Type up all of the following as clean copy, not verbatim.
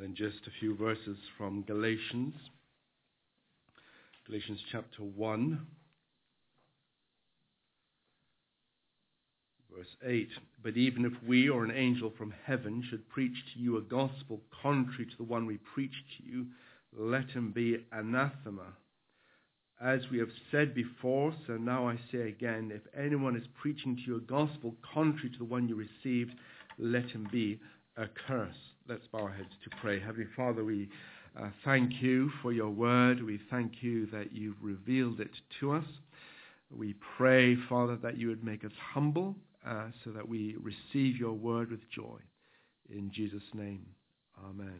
And just a few verses from Galatians chapter 1, verse 8. But even if we or an angel from heaven should preach to you a gospel contrary to the one we preach to you, let him be anathema. As we have said before, so now I say again, if anyone is preaching to you a gospel contrary to the one you received, let him be accursed. Let's bow our heads to pray. Heavenly Father, we thank you for your word. We thank you that you've revealed it to us. We pray, Father, that you would make us humble so that we receive your word with joy. In Jesus' name, amen.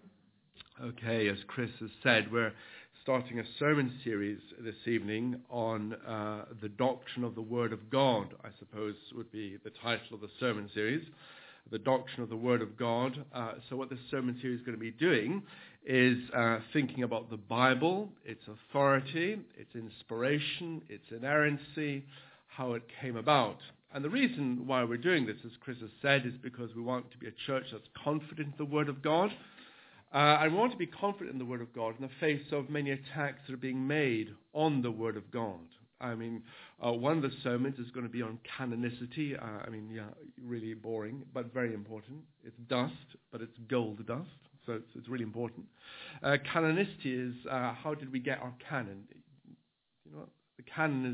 Okay, as Chris has said, we're starting a sermon series this evening on the doctrine of the Word of God, I suppose would be the title of the sermon series. The doctrine of the Word of God. So what this sermon series is going to be doing is thinking about the Bible, its authority, its inspiration, its inerrancy, how it came about. And the reason why we're doing this, as Chris has said, is because we want to be a church that's confident in the Word of God. And we want to be confident in the Word of God in the face of many attacks that are being made on the Word of God. I mean, one of the sermons is going to be on canonicity. Really boring, but very important. It's dust, but it's gold dust, so it's really important. Canonicity is how did we get our canon? You know what? The canon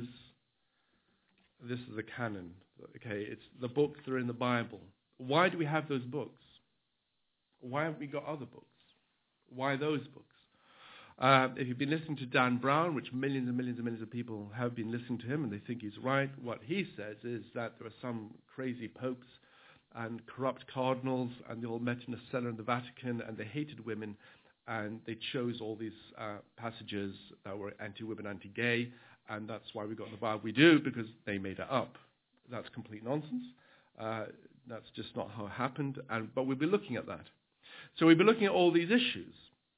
is, this is the canon. Okay, it's the books that are in the Bible. Why do we have those books? Why haven't we got other books? Why those books? If you've been listening to Dan Brown, which millions and millions and millions of people have been listening to him and they think he's right, what he says is that there are some crazy popes and corrupt cardinals and they all met in a cellar in the Vatican and they hated women and they chose all these passages that were anti-women, anti-gay, and that's why we got the Bible we do, because they made it up. That's complete nonsense. That's just not how it happened, but we'll be looking at that. So we'll be looking at all these issues.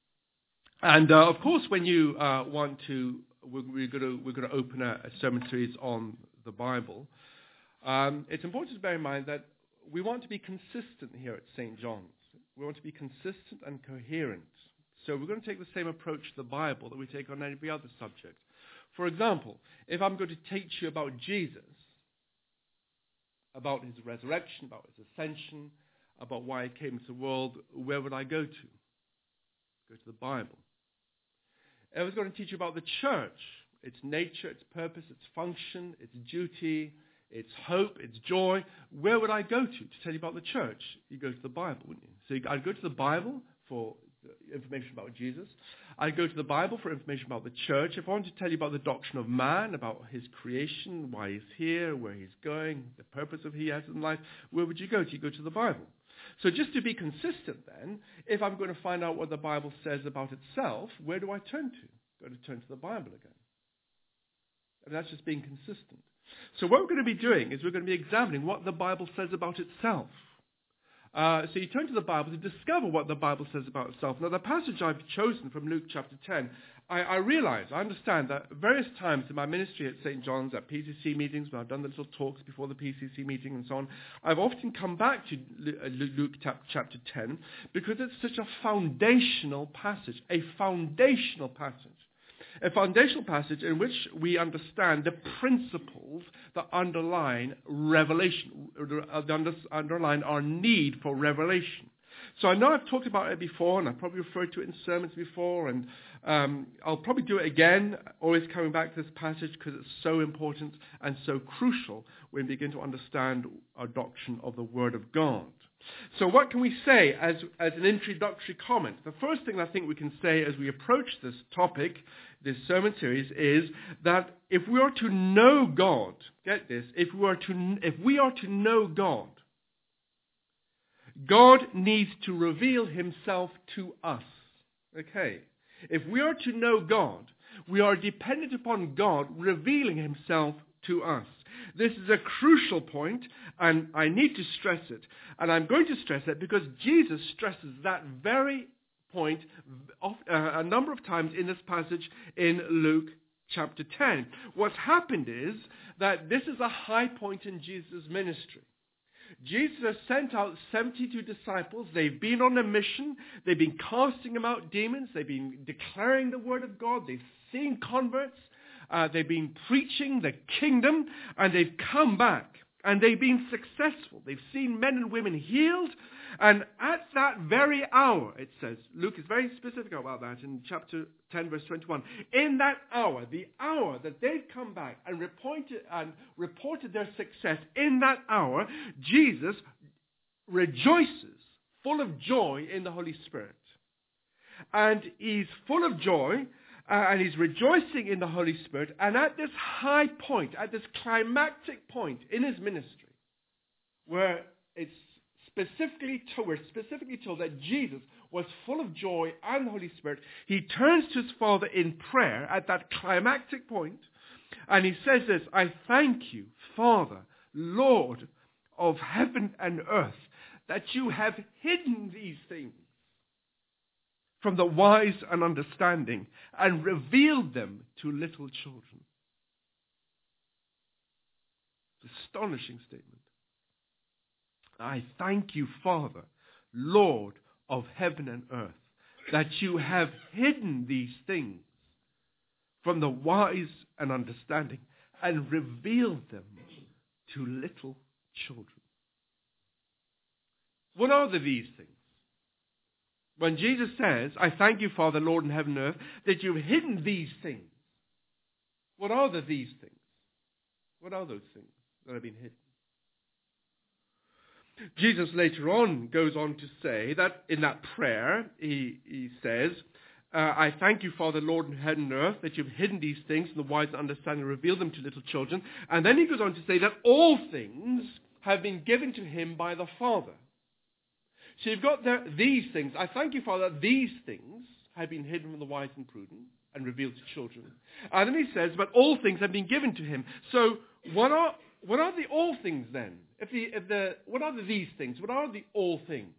And of course, when you want to, we're going to open a sermon series on the Bible. It's important to bear in mind that we want to be consistent here at St. John's. We want to be consistent and coherent. So we're going to take the same approach to the Bible that we take on every other subject. For example, if I'm going to teach you about Jesus, about his resurrection, about his ascension, about why he came into the world, where would I go to? Go to the Bible. If I was going to teach you about the church, its nature, its purpose, its function, its duty, its hope, its joy, where would I go to tell you about the church? You go to the Bible, wouldn't you? So I'd go to the Bible for information about Jesus. I'd go to the Bible for information about the church. If I wanted to tell you about the doctrine of man, about his creation, why he's here, where he's going, the purpose of he has in life, where would you go to? You go to the Bible. So just to be consistent then, if I'm going to find out what the Bible says about itself, where do I turn to? Got to turn to the Bible again. And that's just being consistent. So what we're going to be doing is we're going to be examining what the Bible says about itself. So you turn to the Bible to discover what the Bible says about itself. Now the passage I've chosen from Luke chapter 10, I understand that various times in my ministry at St. John's, at PCC meetings, when I've done the little talks before the PCC meeting and so on, I've often come back to Luke chapter 10 because it's such a foundational passage in which we understand the principles that underline revelation, underline our need for revelation. So I know I've talked about it before, and I've probably referred to it in sermons before, and I'll probably do it again, always coming back to this passage because it's so important and so crucial when we begin to understand our doctrine of the Word of God. So what can we say as an introductory comment? The first thing I think we can say as we approach this topic, this sermon series, is that if we are to know God, get this, if we are to know God, God needs to reveal himself to us. Okay. If we are to know God, we are dependent upon God revealing himself to us. This is a crucial point, and I need to stress it. And I'm going to stress it because Jesus stresses that very point a number of times in this passage in Luke chapter 10. What's happened is that this is a high point in Jesus' ministry. Jesus has sent out 72 disciples. They've been on a mission. They've been casting out demons. They've been declaring the word of God. They've seen converts. They've been preaching the kingdom, and they've come back. And they've been successful. They've seen men and women healed. And at that very hour, it says, Luke is very specific about that in chapter 10, verse 21. In that hour, the hour that they've come back and reported their success, in that hour, Jesus rejoices, full of joy in the Holy Spirit. And he's full of joy, and he's rejoicing in the Holy Spirit. And at this high point, at this climactic point in his ministry, where we're specifically told that Jesus was full of joy and the Holy Spirit, he turns to his Father in prayer at that climactic point, and he says this, I thank you, Father, Lord of heaven and earth, that you have hidden these things from the wise and understanding and revealed them to little children. Astonishing statement. I thank you, Father, Lord of heaven and earth, that you have hidden these things from the wise and understanding and revealed them to little children. What are these things? When Jesus says, I thank you, Father, Lord in heaven and earth, that you've hidden these things. What are these things? What are those things that have been hidden? Jesus later on goes on to say that in that prayer, he says, I thank you, Father, Lord in heaven and earth, that you've hidden these things from the wise and understanding and revealed them to little children. And then he goes on to say that all things have been given to him by the Father. So you've got there, these things. I thank you, Father, that these things have been hidden from the wise and prudent and revealed to children. And then he says, but all things have been given to him. So what are the all things then? What are these things? What are the all things?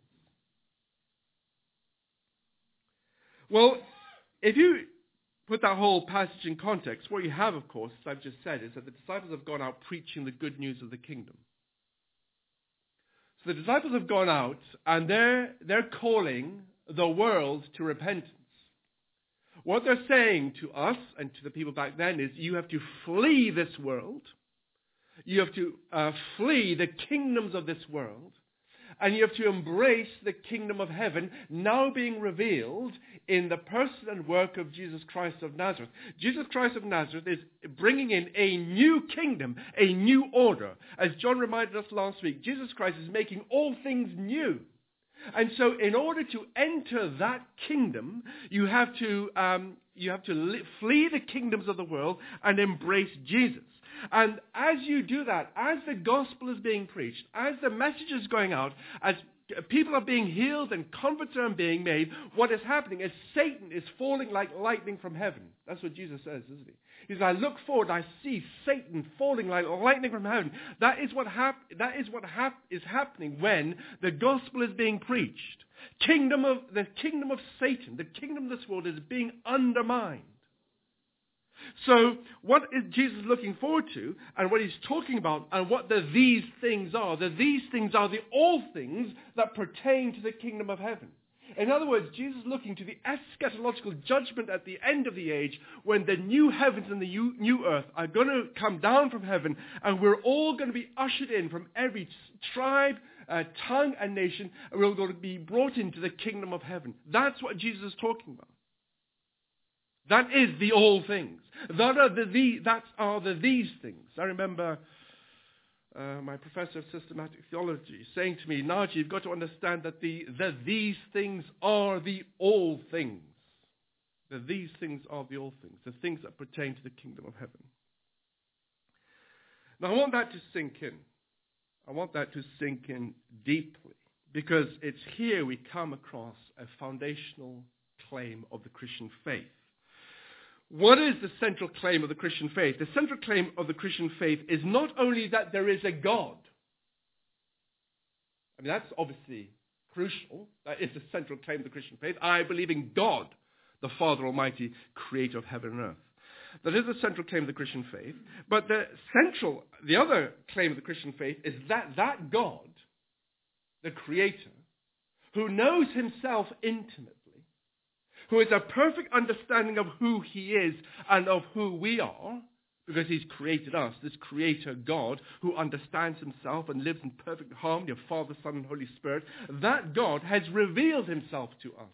Well, if you put that whole passage in context, what you have, of course, as I've just said, is that the disciples have gone out preaching the good news of the kingdom. So the disciples have gone out and they're calling the world to repentance. What they're saying to us and to the people back then is you have to flee this world. You have to flee the kingdoms of this world. And you have to embrace the kingdom of heaven now being revealed in the person and work of Jesus Christ of Nazareth. Jesus Christ of Nazareth is bringing in a new kingdom, a new order. As John reminded us last week, Jesus Christ is making all things new. And so in order to enter that kingdom, you have to flee the kingdoms of the world and embrace Jesus. And as you do that, as the gospel is being preached, as the message is going out, as people are being healed and converts are being made, what is happening is Satan is falling like lightning from heaven. That's what Jesus says, isn't he? He says, I look forward, I see Satan falling like lightning from heaven. That is what is happening when the gospel is being preached. The kingdom of Satan, the kingdom of this world is being undermined. So what is Jesus looking forward to, and what he's talking about, and what these things are? These things are the all things that pertain to the kingdom of heaven. In other words, Jesus is looking to the eschatological judgment at the end of the age, when the new heavens and the new earth are going to come down from heaven, and we're all going to be ushered in from every tribe, tongue, and nation, and we're going to be brought into the kingdom of heaven. That's what Jesus is talking about. That is the all things. That are these things. I remember my professor of systematic theology saying to me, Naji, you've got to understand that these things are the all things. That these things are the all things. The things that pertain to the kingdom of heaven. Now I want that to sink in. I want that to sink in deeply. Because it's here we come across a foundational claim of the Christian faith. What is the central claim of the Christian faith? The central claim of the Christian faith is not only that there is a God. I mean, that's obviously crucial. That is the central claim of the Christian faith. I believe in God, the Father Almighty, creator of heaven and earth. That is the central claim of the Christian faith. But the other claim of the Christian faith is that God, the Creator, who knows himself intimately, who has a perfect understanding of who he is and of who we are, because he's created us, this Creator God, who understands himself and lives in perfect harmony of Father, Son, and Holy Spirit, that God has revealed himself to us.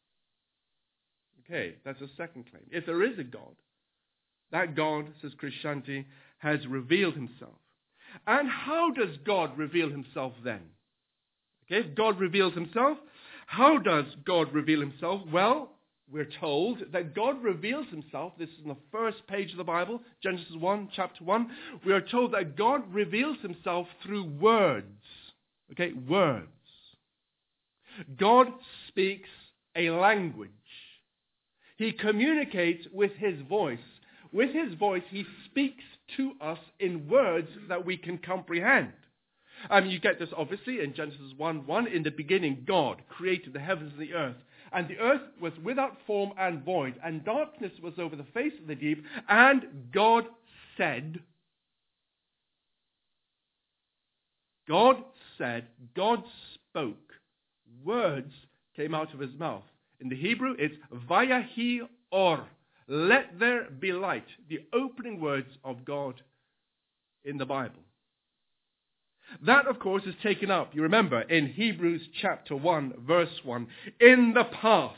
Okay, that's a second claim. If there is a God, that God, says Christianity, has revealed himself. And how does God reveal himself then? Okay, if God reveals himself, how does God reveal himself? Well, we're told that God reveals himself. This is in the first page of the Bible, Genesis 1, chapter 1. We are told that God reveals himself through words. Okay, words. God speaks a language. He communicates with his voice. With his voice, he speaks to us in words that we can comprehend. You get this obviously in Genesis 1:1. In the beginning, God created the heavens and the earth. And the earth was without form and void, and darkness was over the face of the deep. And God said, God spoke. Words came out of his mouth. In the Hebrew, it's vayahi or. Let there be light. The opening words of God in the Bible. That, of course, is taken up, you remember, in Hebrews chapter 1, verse 1. In the past,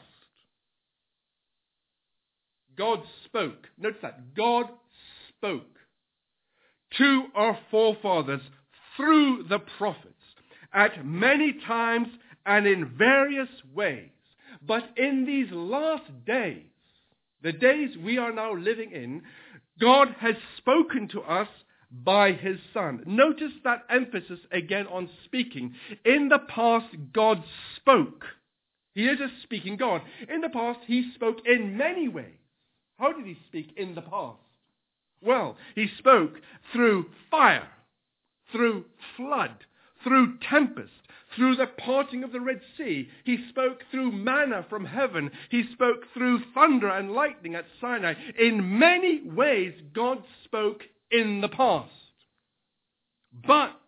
God spoke. Notice that. God spoke to our forefathers through the prophets at many times and in various ways. But in these last days, the days we are now living in, God has spoken to us by his Son. Notice that emphasis again on speaking. In the past, God spoke. He is a speaking God. In the past, he spoke in many ways. How did he speak in the past? Well, he spoke through fire, through flood, through tempest, through the parting of the Red Sea. He spoke through manna from heaven. He spoke through thunder and lightning at Sinai. In many ways, God spoke in the past. But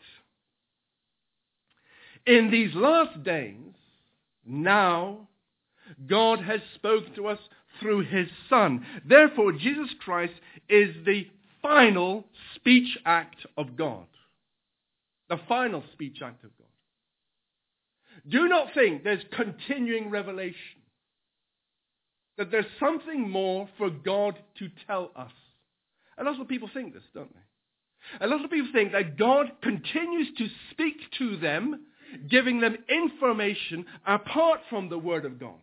in these last days, now, God has spoken to us through his Son. Therefore, Jesus Christ is the final speech act of God. The final speech act of God. Do not think there's continuing revelation. That there's something more for God to tell us. A lot of people think this, don't they? A lot of people think that God continues to speak to them, giving them information apart from the Word of God.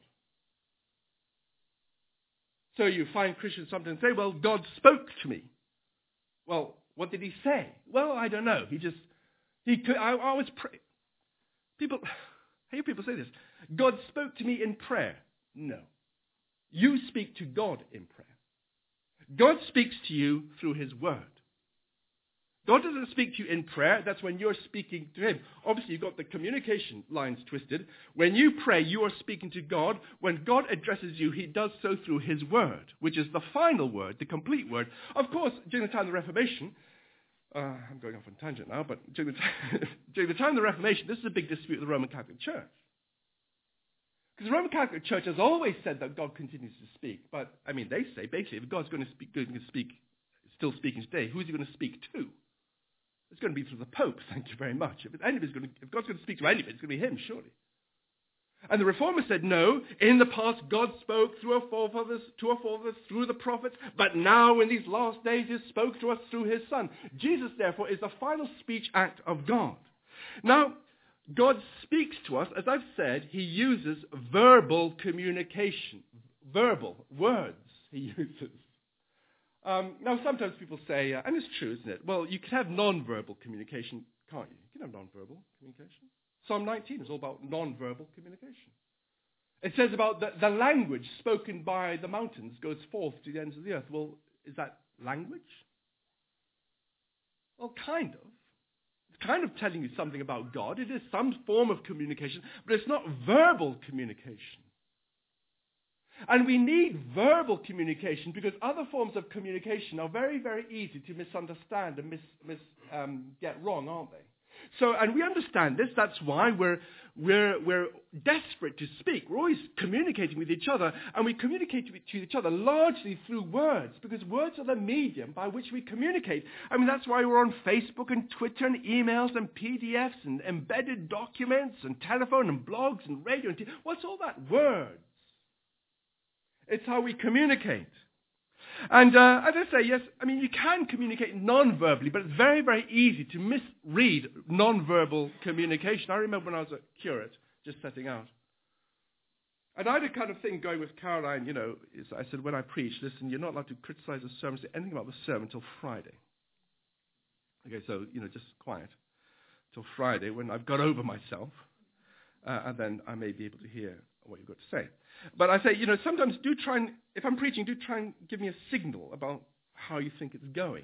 So you find Christians sometimes say, well, God spoke to me. Well, what did he say? Well, I don't know. I always pray. I hear people say this. God spoke to me in prayer. No. You speak to God in prayer. God speaks to you through his word. God doesn't speak to you in prayer. That's when you're speaking to him. Obviously, you've got the communication lines twisted. When you pray, you are speaking to God. When God addresses you, he does so through his word, which is the final word, the complete word. Of course, during the time of the Reformation, I'm going off on a tangent now, but during the time of the Reformation, this is a big dispute with the Roman Catholic Church. Because the Roman Catholic Church has always said that God continues to speak. But, they say, basically, if God's going to speak, still speaking today, who's he going to speak to? It's going to be through the Pope, thank you very much. If God's going to speak to anybody, it's going to be him, surely. And the Reformers said, no, in the past God spoke to our forefathers through the prophets, but now in these last days he spoke to us through his Son. Jesus, therefore, is the final speech act of God. Now, God speaks to us, as I've said, he uses verbal communication. Verbal, words he uses. Now, sometimes people say, and it's true, isn't it? Well, you can have non-verbal communication, can't you? You can have non-verbal communication. Psalm 19 is all about non-verbal communication. It says about the language spoken by the mountains goes forth to the ends of the earth. Well, is that language? Well, kind of. It's kind of telling you something about God. It is some form of communication, but it's not verbal communication. And we need verbal communication because other forms of communication are very, very easy to misunderstand and get wrong, aren't they? So, and we understand this. That's why we're desperate to speak. We're always communicating with each other, and we communicate to each other largely through words, because words are the medium by which we communicate. I mean, that's why we're on Facebook and Twitter and emails and PDFs and embedded documents and telephone and blogs and radio and what's all that? Words. It's how we communicate. And as I say, yes, I mean, you can communicate non-verbally, but it's very, very easy to misread non-verbal communication. I remember when I was a curate, just setting out. And I had a kind of thing going with Caroline, I said, when I preach, listen, you're not allowed to criticize the sermon, say anything about the sermon until Friday. Okay, so, just quiet till Friday when I've got over myself, and then I may be able to hear what you've got to say. But I say, sometimes do try and, if I'm preaching, do try and give me a signal about how you think it's going.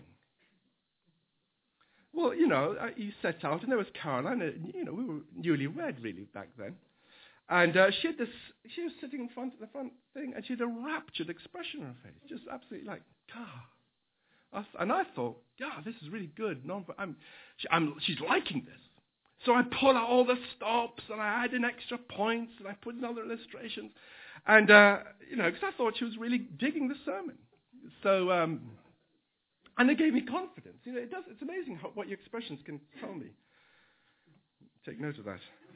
Well, you set out, and there was Caroline, we were newly wed really back then. And she was sitting in front of the front thing, and she had a raptured expression on her face, just absolutely like, God. And I thought, God, this is really good. She's liking this. So I pull out all the stops, and I add in extra points, and I put in other illustrations. And, because I thought she was really digging the sermon. So, and it gave me confidence. It's amazing what your expressions can tell me. Take note of that.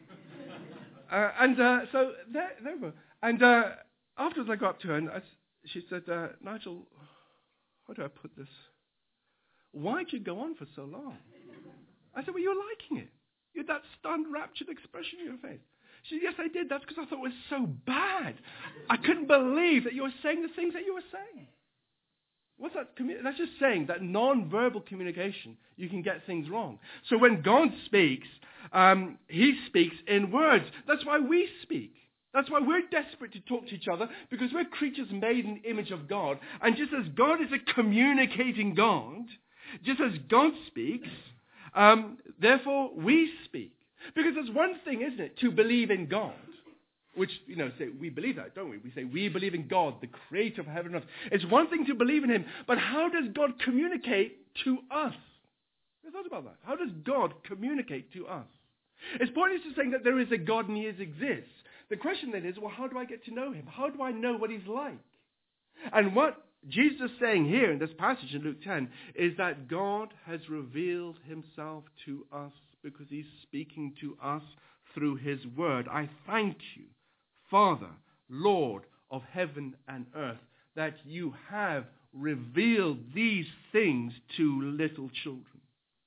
So there we were. And afterwards I got up to her, and she said, Nigel, how do I put this? Why did you go on for so long? I said, well, you're liking it. You had that stunned, raptured expression in your face. She said, yes, I did. That's because I thought it was so bad. I couldn't believe that you were saying the things that you were saying. What's that? That's just saying that non-verbal communication, you can get things wrong. So when God speaks, he speaks in words. That's why we speak. That's why we're desperate to talk to each other, because we're creatures made in the image of God. And just as God is a communicating God, just as God speaks, therefore we speak. Because there's one thing, isn't it, to believe in God, which, say we believe that, don't we? We say we believe in God, the creator of heaven and earth. It's one thing to believe in him, but how does God communicate to us? Have you thought about that? How does God communicate to us? It's pointless to saying that there is a God and he exists. The question then is, well, how do I get to know him? How do I know what he's like? And what Jesus is saying here in this passage in Luke 10 is that God has revealed himself to us because he's speaking to us through his word. I thank you, Father, Lord of heaven and earth, that you have revealed these things to little children.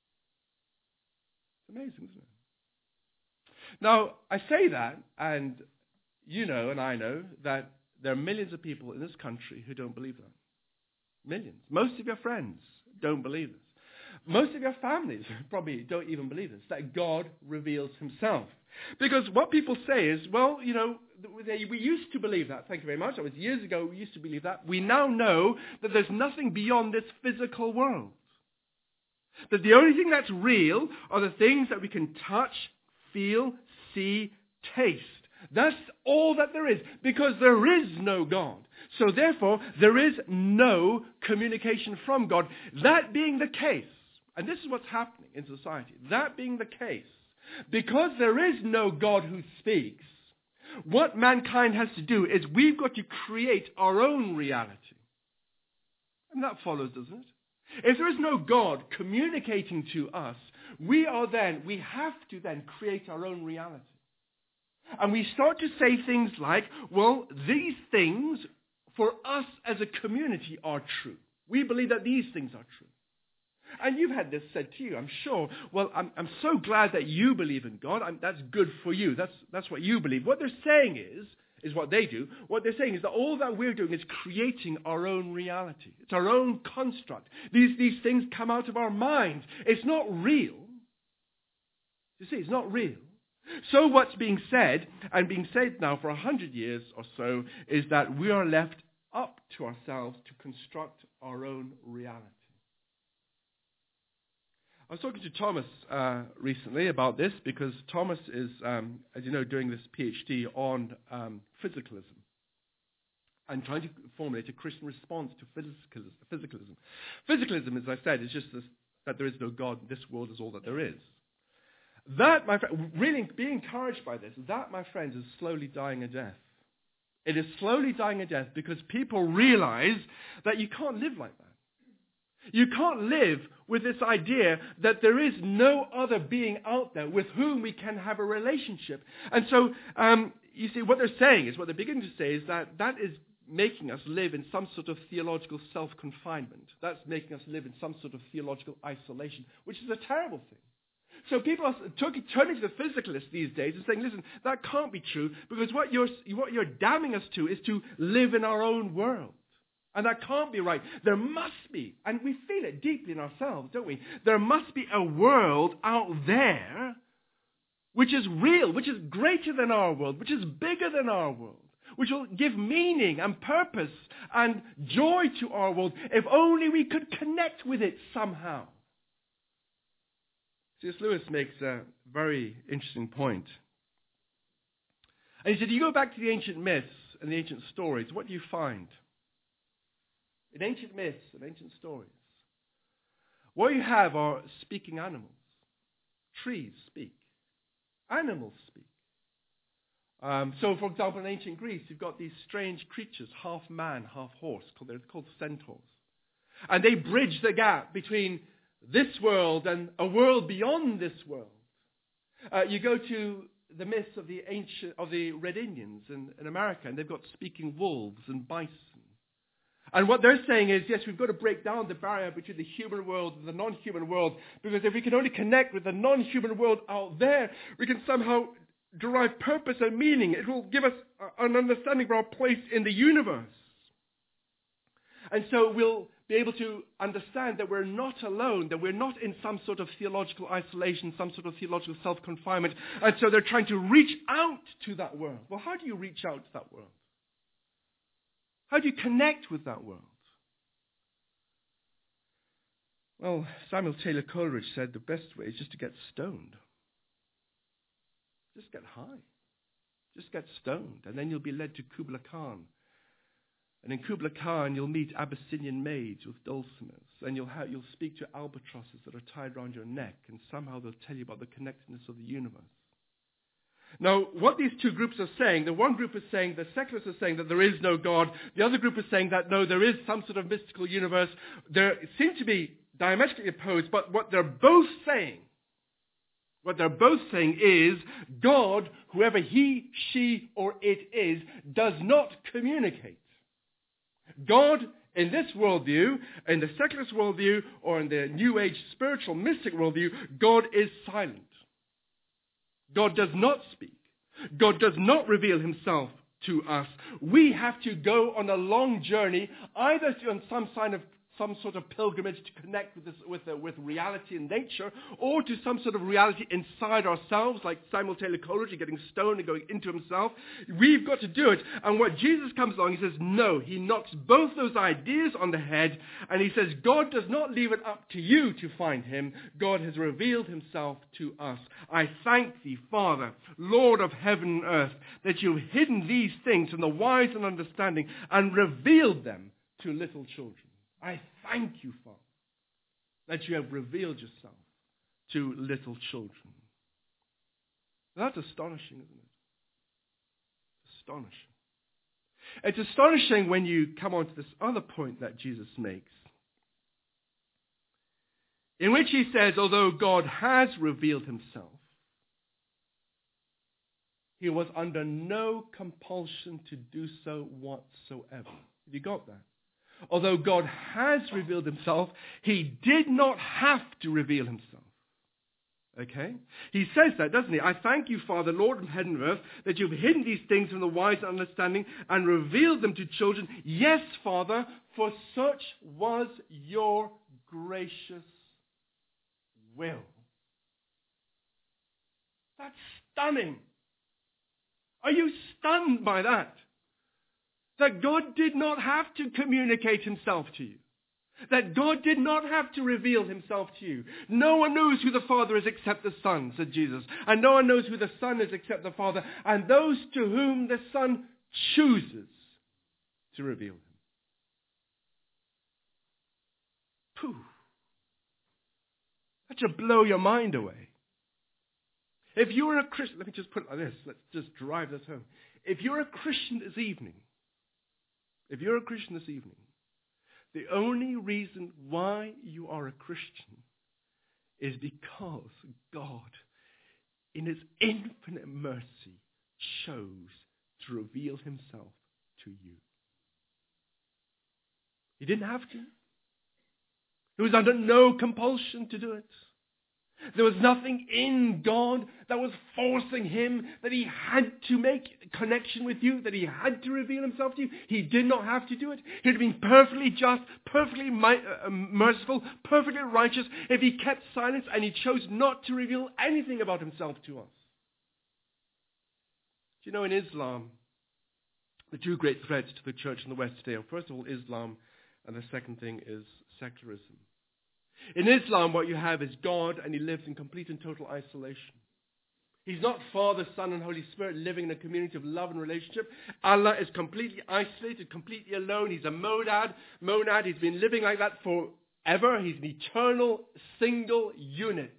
It's amazing, isn't it? Now, I say that, and and I know that there are millions of people in this country who don't believe that. Millions. Most of your friends don't believe this. Most of your families probably don't even believe this, that God reveals himself. Because what people say is, well, we used to believe that. Thank you very much. That was years ago. We used to believe that. We now know that there's nothing beyond this physical world. That the only thing that's real are the things that we can touch, feel, see, taste. That's all that there is, because there is no God. So therefore, there is no communication from God. That being the case, and this is what's happening in society, that being the case, because there is no God who speaks, what mankind has to do is we've got to create our own reality. And that follows, doesn't it? If there is no God communicating to us, we have to then create our own reality. And we start to say things like, well, these things for us as a community are true. We believe that these things are true. And you've had this said to you, I'm sure. Well, I'm so glad that you believe in God. That's good for you. That's what you believe. What they're saying is what they do. What they're saying is that all that we're doing is creating our own reality. It's our own construct. These things come out of our minds. It's not real. You see, it's not real. So what's being said, and being said now for 100 years or so, is that we are left up to ourselves to construct our own reality. I was talking to Thomas recently about this because Thomas is, as you know, doing this PhD on physicalism. and trying to formulate a Christian response to physicalism. Physicalism, as I said, is just this, that there is no God, this world is all that there is. That, my friend, really be encouraged by this. That, my friends, is slowly dying a death. It is slowly dying a death because people realize that you can't live like that. You can't live with this idea that there is no other being out there with whom we can have a relationship. And so, you see, what they're saying is, what they're beginning to say is that is making us live in some sort of theological self-confinement. That's making us live in some sort of theological isolation, which is a terrible thing. So people are turning to the physicalists these days and saying, listen, that can't be true because what you're damning us to is to live in our own world. And that can't be right. There must be, and we feel it deeply in ourselves, don't we? There must be a world out there which is real, which is greater than our world, which is bigger than our world, which will give meaning and purpose and joy to our world if only we could connect with it somehow. C.S. Lewis makes a very interesting point. And he said, you go back to the ancient myths and the ancient stories, what do you find? In ancient myths and ancient stories, what you have are speaking animals. Trees speak. Animals speak. So, for example, in ancient Greece, you've got these strange creatures, half man, half horse, they're called centaurs. And they bridge the gap between this world and a world beyond this world. You go to the myths of the Red Indians in America, and they've got speaking wolves and bison. And what they're saying is, yes, we've got to break down the barrier between the human world and the non-human world, because if we can only connect with the non-human world out there, we can somehow derive purpose and meaning. It will give us an understanding of our place in the universe. And so we'll be able to understand that we're not alone, that we're not in some sort of theological isolation, some sort of theological self-confinement. And so they're trying to reach out to that world. Well, how do you reach out to that world? How do you connect with that world? Well, Samuel Taylor Coleridge said the best way is just to get stoned. Just get high. Just get stoned. And then you'll be led to Kubla Khan. And in Kubla Khan, you'll meet Abyssinian maids with dulcimers. And you'll speak to albatrosses that are tied around your neck. And somehow they'll tell you about the connectedness of the universe. Now, what these two groups are saying, the one group is saying, the secularists are saying that there is no God. The other group is saying that, no, there is some sort of mystical universe. They seem to be diametrically opposed, but what they're both saying is God, whoever he, she, or it is, does not communicate. God, in this worldview, in the secularist worldview, or in the New Age spiritual mystic worldview, God is silent. God does not speak. God does not reveal himself to us. We have to go on a long journey, either on some sort of pilgrimage to connect with reality and nature, or to some sort of reality inside ourselves, like Samuel Taylor Coleridge, getting stoned and going into himself. We've got to do it. And what Jesus comes along, he says, no. He knocks both those ideas on the head, and he says, God does not leave it up to you to find him. God has revealed himself to us. I thank thee, Father, Lord of heaven and earth, that you've hidden these things from the wise and understanding and revealed them to little children. I thank you, Father, that you have revealed yourself to little children. That's astonishing, isn't it? Astonishing. It's astonishing when you come on to this other point that Jesus makes, in which he says, although God has revealed himself, he was under no compulsion to do so whatsoever. Have you got that? Although God has revealed himself, he did not have to reveal himself. Okay? He says that, doesn't he? I thank you, Father, Lord of heaven and earth, that you've hidden these things from the wise and understanding and revealed them to children. Yes, Father, for such was your gracious will. That's stunning. Are you stunned by that? That God did not have to communicate himself to you. That God did not have to reveal himself to you. No one knows who the Father is except the Son, said Jesus. And no one knows who the Son is except the Father. And those to whom the Son chooses to reveal him. Pooh. That should blow your mind away. If you're a Christian, let me just put it like this. Let's just drive this home. If you're a Christian this evening, the only reason why you are a Christian is because God, in his infinite mercy, chose to reveal himself to you. He didn't have to. He was under no compulsion to do it. There was nothing in God that was forcing him, that he had to make a connection with you, that he had to reveal himself to you. He did not have to do it. He'd have been perfectly just, perfectly merciful, perfectly righteous if he kept silence and he chose not to reveal anything about himself to us. Do you know, in Islam, the two great threats to the church in the West today are, first of all, Islam, and the second thing is secularism. In Islam, what you have is God, and he lives in complete and total isolation. He's not Father, Son, and Holy Spirit living in a community of love and relationship. Allah is completely isolated, completely alone. He's a monad. He's been living like that forever. He's an eternal, single unit.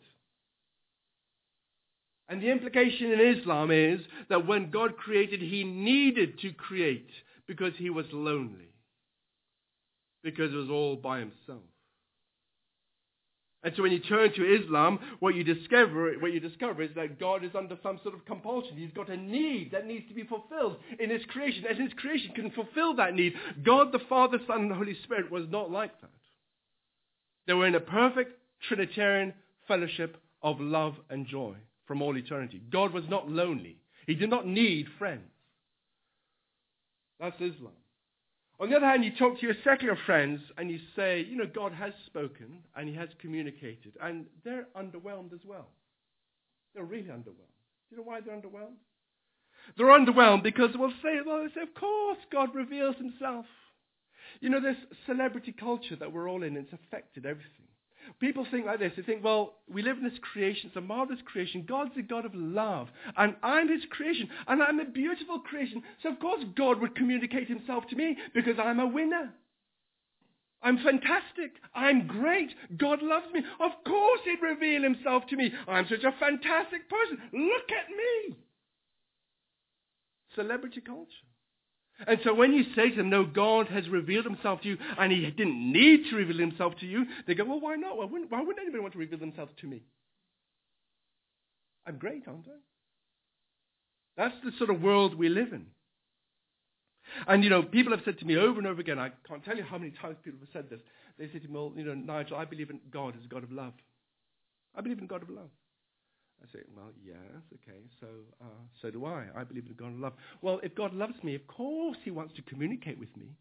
And the implication in Islam is that when God created, he needed to create because he was lonely. Because it was all by himself. And so when you turn to Islam, what you discover is that God is under some sort of compulsion. He's got a need that needs to be fulfilled in his creation. And his creation can fulfill that need. God the Father, Son, and Holy Spirit was not like that. They were in a perfect Trinitarian fellowship of love and joy from all eternity. God was not lonely. He did not need friends. That's Islam. On the other hand, you talk to your secular friends and you say, you know, God has spoken and he has communicated. And they're underwhelmed as well. They're really underwhelmed. Do you know why they're underwhelmed? They're underwhelmed because they'll say, of course, God reveals himself. You know, this celebrity culture that we're all in, it's affected everything. People think like this. They think, well, we live in this creation. It's a marvelous creation. God's a God of love. And I'm his creation. And I'm a beautiful creation. So, of course, God would communicate himself to me because I'm a winner. I'm fantastic. I'm great. God loves me. Of course he'd reveal himself to me. I'm such a fantastic person. Look at me. Celebrity culture. And so when you say to them, no, God has revealed himself to you, and he didn't need to reveal himself to you, they go, well, why not? Why wouldn't anybody want to reveal themselves to me? I'm great, aren't I? That's the sort of world we live in. And, you know, people have said to me over and over again, I can't tell you how many times people have said this. They say to me, well, you know, Nigel, I believe in God as a God of love. I believe in God of love. I say, well, yes, okay, so do I. I believe in God of love. Well, if God loves me, of course he wants to communicate with me.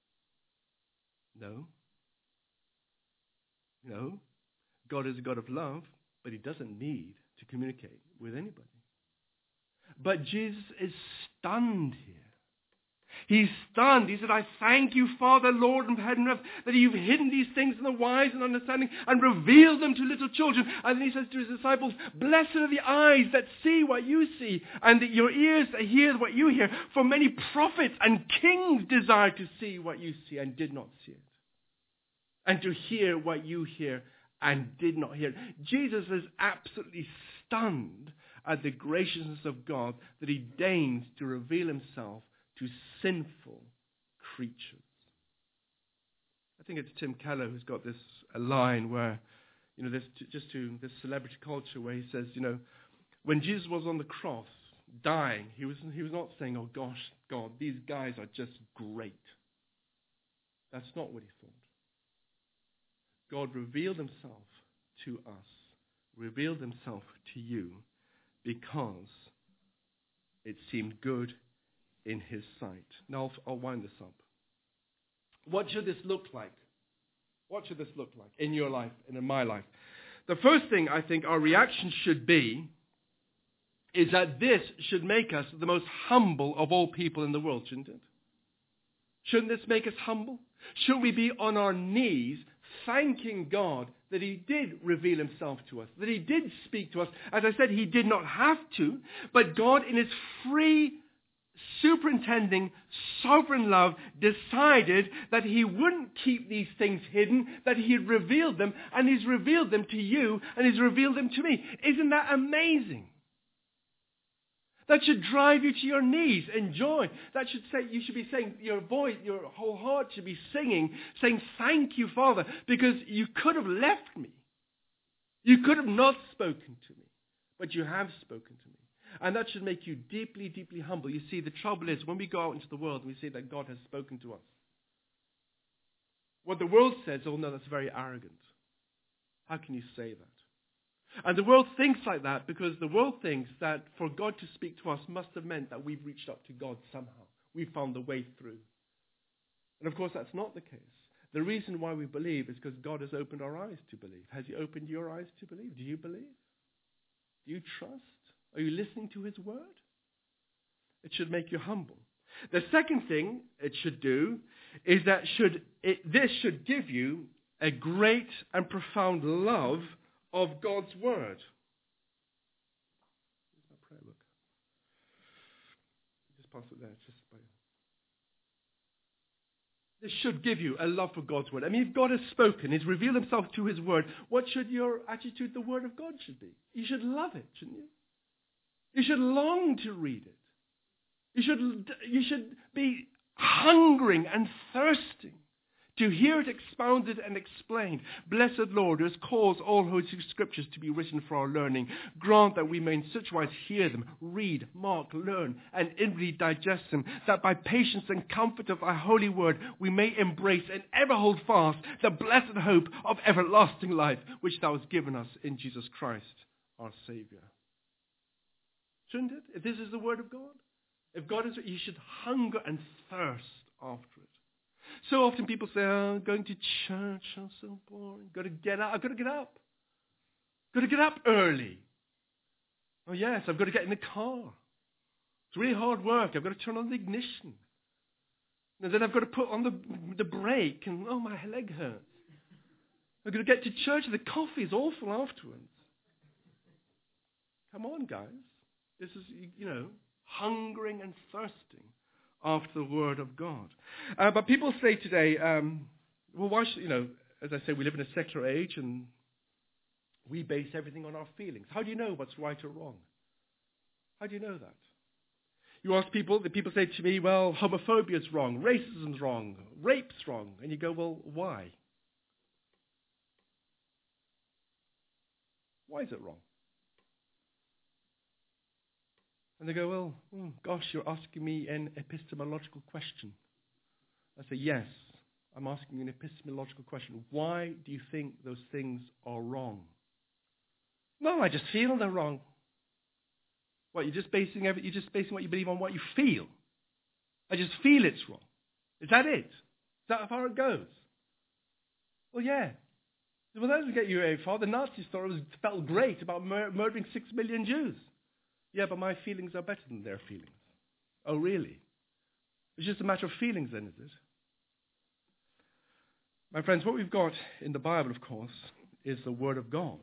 No. God is a God of love, but he doesn't need to communicate with anybody. But Jesus is stunned here. He's stunned. He said, I thank you, Father, Lord of heaven and earth, that you've hidden these things in the wise and understanding and revealed them to little children. And then he says to his disciples, blessed are the eyes that see what you see, and your ears that hear what you hear. For many prophets and kings desire to see what you see and did not see it, and to hear what you hear and did not hear it. Jesus is absolutely stunned at the graciousness of God that he deigns to reveal himself to sinful creatures. I think it's Tim Keller who's got this a line where, you know, this celebrity culture where he says, you know, when Jesus was on the cross dying, he was not saying, oh gosh, God, these guys are just great. That's not what he thought. God revealed himself to us, revealed himself to you because it seemed good in his sight. Now, I'll wind this up. What should this look like? What should this look like in your life and in my life? The first thing I think our reaction should be is that this should make us the most humble of all people in the world, shouldn't it? Shouldn't this make us humble? Should we be on our knees thanking God that he did reveal himself to us, that he did speak to us? As I said, he did not have to, but God in his free superintending sovereign love, decided that he wouldn't keep these things hidden, that he'd revealed them, and he's revealed them to you, and he's revealed them to me. Isn't that amazing? That should drive you to your knees in joy. That should say, you should be saying, your voice, your whole heart should be singing, saying, thank you, Father, because you could have left me. You could have not spoken to me, but you have spoken to me. And that should make you deeply, deeply humble. You see, the trouble is when we go out into the world and we say that God has spoken to us, what the world says, oh no, that's very arrogant. How can you say that? And the world thinks like that because the world thinks that for God to speak to us must have meant that we've reached up to God somehow. We've found the way through. And of course, that's not the case. The reason why we believe is because God has opened our eyes to believe. Has he opened your eyes to believe? Do you believe? Do you trust? Are you listening to his word? It should make you humble. The second thing it should do is that this should give you a great and profound love of God's word. Where's my prayer book? Just pass it there. This should give you a love for God's word. I mean, if God has spoken, he's revealed himself to his word, what should your attitude to the word of God should be? You should love it, shouldn't you? You should long to read it. You should be hungering and thirsting to hear it expounded and explained. Blessed Lord, who has caused all holy scriptures to be written for our learning, grant that we may in such wise hear them, read, mark, learn, and inwardly digest them, that by patience and comfort of thy holy word we may embrace and ever hold fast the blessed hope of everlasting life, which thou hast given us in Jesus Christ, our Savior. Shouldn't it? If this is the word of God, if God is, you should hunger and thirst after it. So often people say, oh, going to church, oh, so boring. Got to get up. I've got to get up. Got to get up early. Oh, yes, I've got to get in the car. It's really hard work. I've got to turn on the ignition. And then I've got to put on the brake, and oh, my leg hurts. I've got to get to church, and the coffee is awful afterwards. Come on, guys. This is, hungering and thirsting after the word of God. But people say today, well, why should, as I say, we live in a secular age and we base everything on our feelings. How do you know what's right or wrong? How do you know that? You ask people, the people say to me, well, homophobia is wrong, racism is wrong, rape's wrong. And you go, well, why? Why is it wrong? And they go, well, gosh, you're asking me an epistemological question. I say, yes, I'm asking an epistemological question. Why do you think those things are wrong? No, I just feel they're wrong. What, you're just basing what you believe on what you feel? I just feel it's wrong. Is that it? Is that how far it goes? Well, yeah. Well, that doesn't get you very far. The Nazis thought it felt great about murdering 6 million Jews. Yeah, but my feelings are better than their feelings. Oh, really? It's just a matter of feelings then, is it? My friends, what we've got in the Bible, of course, is the Word of God.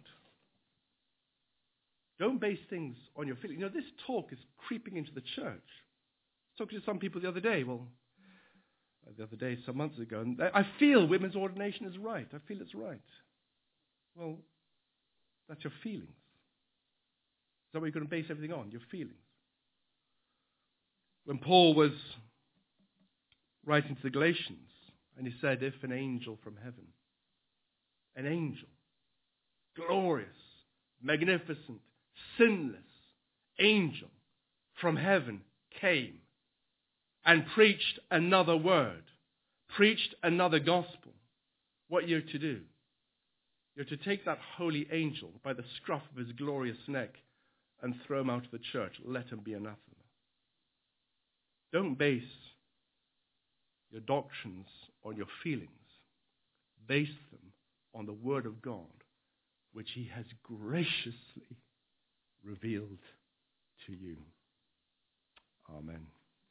Don't base things on your feelings. This talk is creeping into the church. I was talking to some people the other day, some months ago, and I feel women's ordination is right. I feel it's right. Well, that's your feelings. Is that what you're going to base everything on? Your feelings. When Paul was writing to the Galatians, and he said, if an angel from heaven, an angel, glorious, magnificent, sinless angel from heaven came and preached another word, preached another gospel, what you're to do? You're to take that holy angel by the scruff of his glorious neck and throw him out of the church. Let him be anathema. Don't base your doctrines on your feelings. Base them on the Word of God, which he has graciously revealed to you. Amen.